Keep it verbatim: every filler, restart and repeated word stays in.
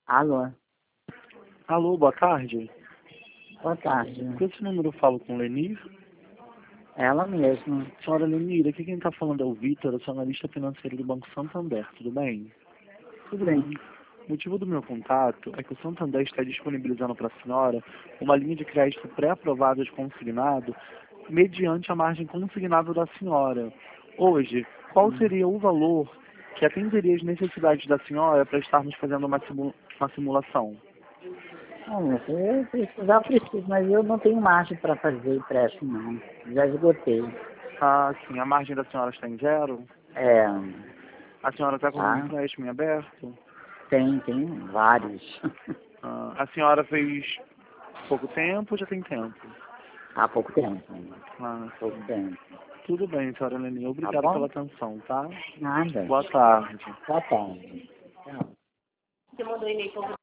Alô, Alô, boa tarde. boa tarde. Com esse número eu falo com Lenir. Ela mesma. Senhora Lenir, aqui quem está falando é o Vitor, eu sou analista financeiro do Banco Santander, tudo bem? Tudo bem. O motivo do meu contato é que o Santander está disponibilizando para a senhora uma linha de crédito pré-aprovada de consignado mediante a margem consignável da senhora. Hoje, qual Hum. seria o valor que atenderia as necessidades da senhora para estarmos fazendo uma, simu- uma simulação? Olha, eu precisar, eu preciso, mas eu não tenho margem para fazer empréstimo, não. Já esgotei. Ah, sim, a margem da senhora está em zero? É, A senhora está com um tá? empréstimo em aberto? Tem, tem vários. Ah, a senhora fez pouco tempo ou já tem tempo? Há pouco tempo. Ah, Pouco sim. tempo. Tudo bem, senhora Leni. Tá Obrigado pela bom? atenção, tá? Nada. Boa tarde. Boa tarde. Tchau.